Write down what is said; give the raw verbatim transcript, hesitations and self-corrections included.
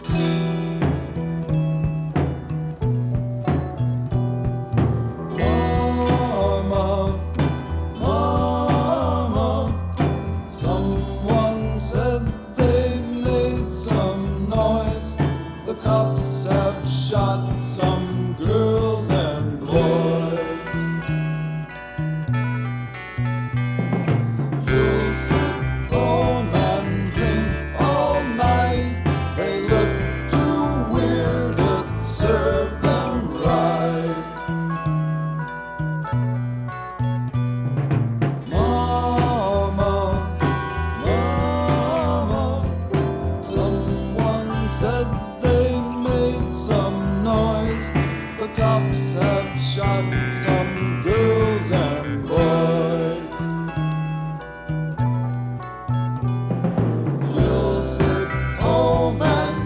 Mama, Mama, someone said they made some noise. The cops have shot some girls and boys. You'll sit home and drink all night. They look too weird, it served them right. Mama, Mama, someone said they made some noise. The cops have shot some